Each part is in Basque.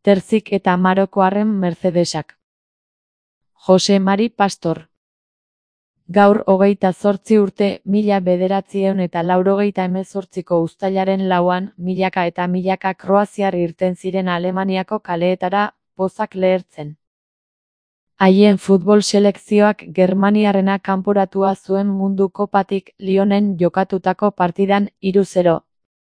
Terzik eta Marokoarren Mercedesak. Jose Mari Pastor. Gaur 28 urte 1988ko uztailaren 4an milaka eta milaka kroaziar irten ziren Alemaniako kaleetara pozak lehertzen. Haien futbol selekzioak germaniarrena kanporatua zuen mundu kopatik Lyonen jokatutako partidan 3-0.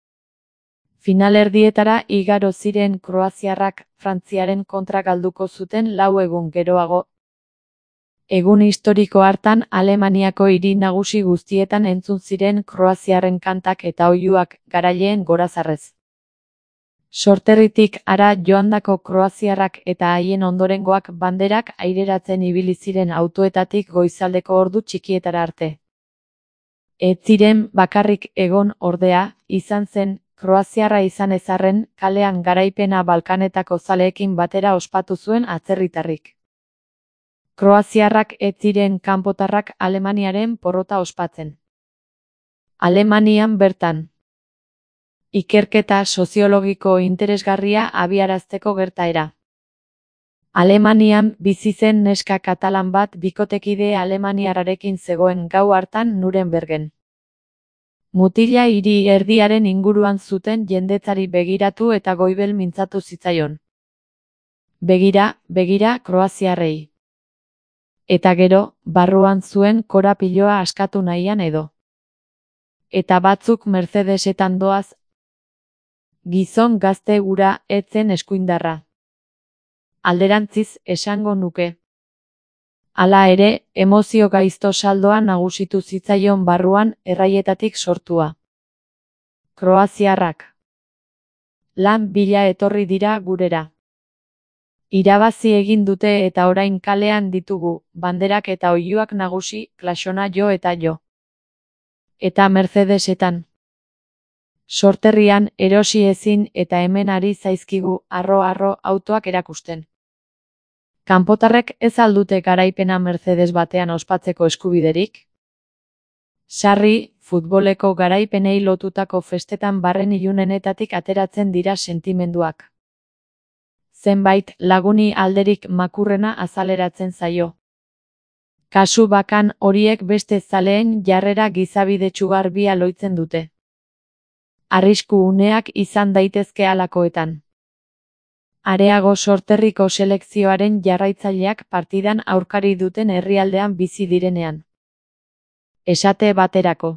Finalerdietara igaro ziren kroaziarrak Frantziaren kontra galduko zuten 4 egun geroago. Egun historiko hartan Alemaniako hiri nagusi guztietan entzun ziren kroaziarren kantak eta oihuak garaileen gorazarrez. Sorterritik hara joandako kroaziarrak eta haien ondorengoak banderak aireratzen ibili ziren autoetatik goizaldeko ordu txikietara arte. Ez ziren bakarrik egon ordea, izan zen, kroaziarra izan ezarren, kalean garaipena Balkanetako zaleekin batera ospatu zuen atzerritarrik. Kroaziarrak ez ziren kanpotarrak Alemaniaren porrota ospatzen. Alemanian bertan. Ikerketa soziologiko interesgarria abiarazteko gertaera. Alemanian bizi zen neska katalan bat bikotekide alemaniarrarekin zegoen gau hartan Nurembergen. Mutila hiri erdiaren inguruan zuten jendetzari begiratu eta goibel mintzatu zitzaion. Begira, kroaziarrei. Eta gero, barruan zuen korapiloa askatu nahian edo. Eta batzuk Mercedesetan doaz. Gizon gazte hura ez zen eskuindarra. Alderantziz esango nuke. Hala ere, emozio gaizto saldoa nagusitu zitzaion barruan erraietatik sortua. Kroaziarrak. Lan bila etorri dira gurera. Irabazi egin dute eta orain kalean ditugu, banderak eta oihuak nagusi, klasona jo eta jo. Eta Mercedesetan. Sorterrian erosi ezin eta hemen ari zaizkigu arro-arro autoak erakusten. Kanpotarrek ez aldute garaipena Mercedes batean ospatzeko eskubiderik? Sarri, futboleko garaipenei lotutako festetan barren ilunenetatik ateratzen dira sentimenduak. Zenbait laguni alderik makurrena azaleratzen zaio. Kasu bakan horiek beste zaleen jarrera gizabidetsu garbia loitzen dute. Arrisku uneak izan daitezke halakoetan. Areago sorterriko selekzioaren jarraitzaileak partidan aurkari duten herrialdean bizi direnean. Esate baterako.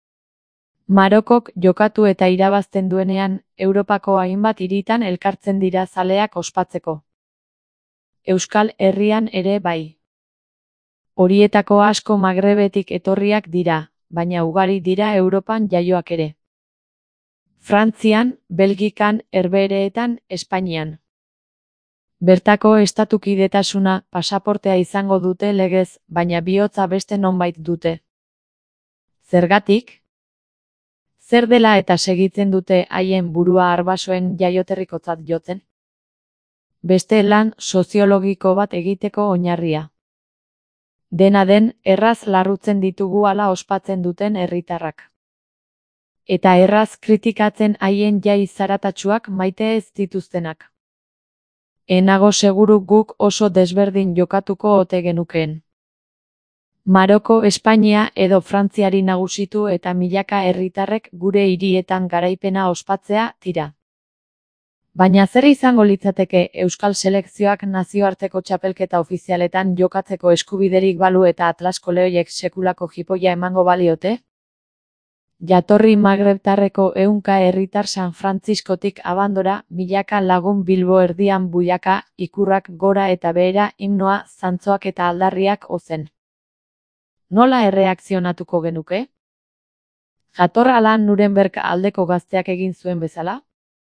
Marokok jokatu eta irabazten duenean, Europako hainbat hiritan elkartzen dira zaleak ospatzeko. Euskal Herrian ere bai. Horietako asko Magrebetik etorriak dira, baina ugari dira Europan jaioak ere. Frantzian, Belgikan, Herbehereetan, Espainian. Bertako estatukidetasuna, pasaportea izango dute legez, baina bihotza beste nonbait dute. Zergatik? Zer dela eta segitzen dute haien burua arbasoen jaioterrikotzat jotzen? Beste lan soziologiko bat egiteko oinarria. Dena den, erraz larrutzen ditugu hala ospatzen duten herritarrak. Eta erraz kritikatzen haien jai zaratatsuak maite ez dituztenak. Enago seguru guk oso desberdin jokatuko ote genukeen. Maroko, Espainia edo Frantziari nagusitu eta milaka herritarrek gure hirietan garaipena ospatzea tira. Baina zer izango litzateke Euskal selekzioak nazioarteko txapelketa ofizialetan jokatzeko eskubiderik balu eta Atlas koleoiek sekulako jipoia emango baliote? Jatorri magrebtarreko ehunka herritar San Frantziskotik abandora, milaka lagun Bilbo erdian buiaka, ikurrak gora eta behera, himnoa, zantzoak eta aldarriak ozen. Nola erreakzionatuko genuke? Jatorra lan Nuremberg aldeko gazteak egin zuen bezala?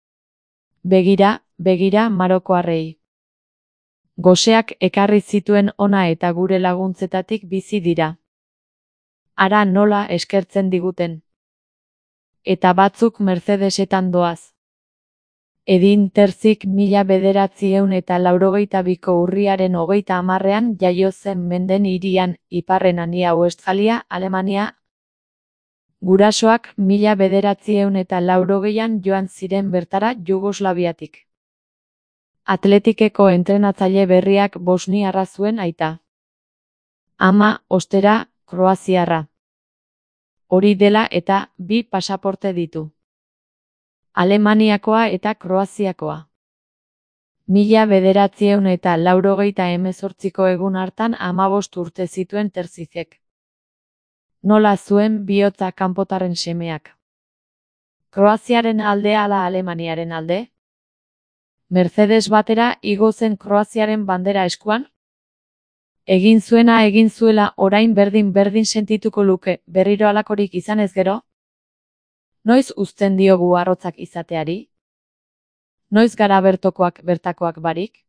Begira Marokoarrei. Goseak ekarri zituen ona eta gure laguntzetatik bizi dira. Hara nola eskertzen diguten. Eta batzuk Mercedesetan doaz. Edin Terzik 1982ko urriaren 30ean jaio zen Menden hirian, Iparren Anhia-Westfalia, Alemania. Gurasoak 1980an joan ziren bertara Jugoslaviatik. Atletikeko entrenatzaile berriak bosniarra zuen aita. Ama, ostera, kroaziarra. Hori dela eta 2 pasaporte ditu. Alemaniakoa eta Kroaziakoa. 1988ko egun hartan 15 urte zituen Terzizek. Nola zuen bihotza kanpotarren semeak? Kroaziaren alde ala Alemaniaren alde? Mercedes batera igo zen Kroaziaren bandera eskuan? Egin zuena egin zuela orain berdin sentituko luke berriro halakorik izan ez gero? Noiz uzten diogu arrotzak izateari? Noiz gara bertakoak barik?